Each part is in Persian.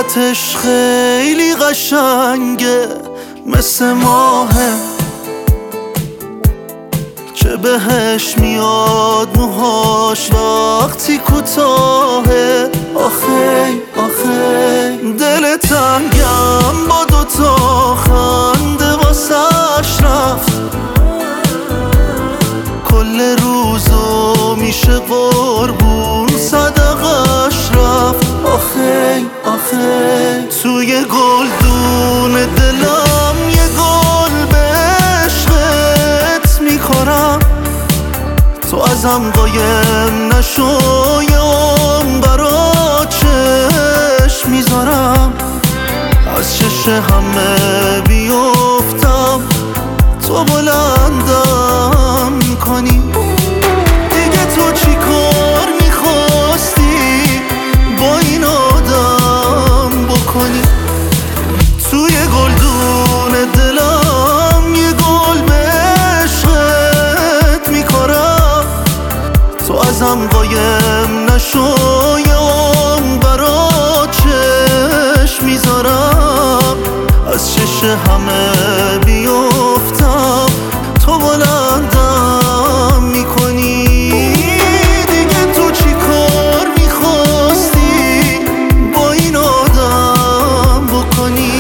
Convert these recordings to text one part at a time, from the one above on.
صورتش خیلی قشنگه مثل ماهه، چه بهش میاد موهاش وقتی کوتاهه. آخه آخه دل تنگم با دوتا خنده واسش رفت، کل روزو میشه قربون صدقش رفت. آخه آخه توی گلدون دلم یه گل به عشقت میکنم، تو ازم قایم نشو یام برا چشم میذارم، از چش همه بیفتم تو بلندم میکنی. دیگه تو چی کار میخواستی با این آدم بکنی؟ توی گلدون دلم یه گل به عشقت میکارم، تو ازم قایم نشو یام برا چشم میذارم، از چش همه بیفتم تو بلندم میکنی. دیگه تو چی کار میخواستی با این آدم بکنی؟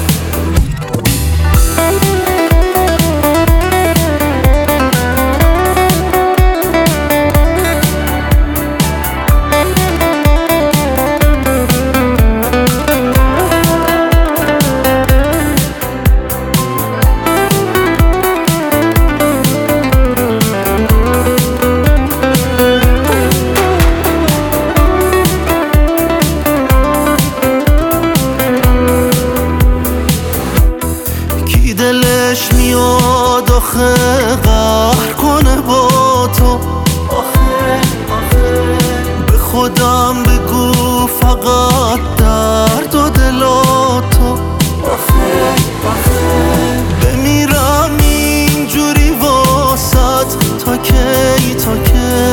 دلش میاد آخه قهر کنه با تو. آخه آخه به خودم بگو فقط درد و دلاتو. آخه آخه بمیرم اینجوری واسط تا کی تا کی؟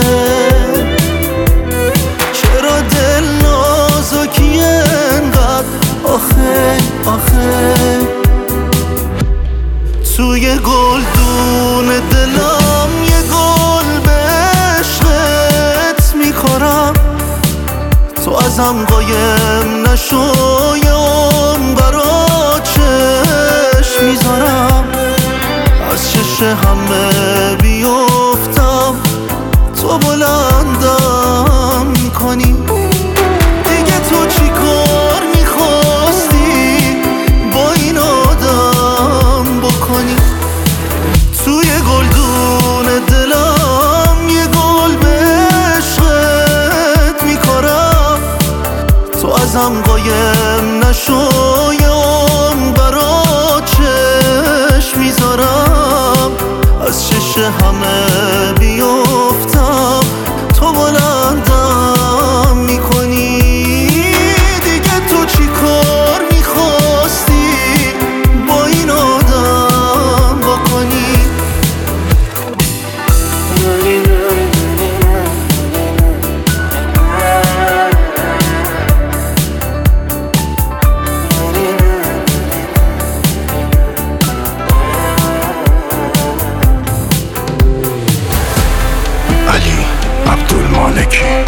چرا دل نازکی انقدر؟ آخه آخه توی گلدون دلم یه گل به عشقت میکارم، تو ازم قایم نشو یام برا چشم میذارم، از چش همه بیفتم تو بلندم میکنی. دیگه تو چی کار میخواستی با این آدم بکنی؟ توی گلدون دلم یه گل به عشقت میکارم، تو ازم قایم نشو یام برا چشم میذارم، از چش همه بیفتم تو بلندم میکنی. دیگه تو چی کار میخواستی با این آدم بکنی؟ علی عبدالمالکی.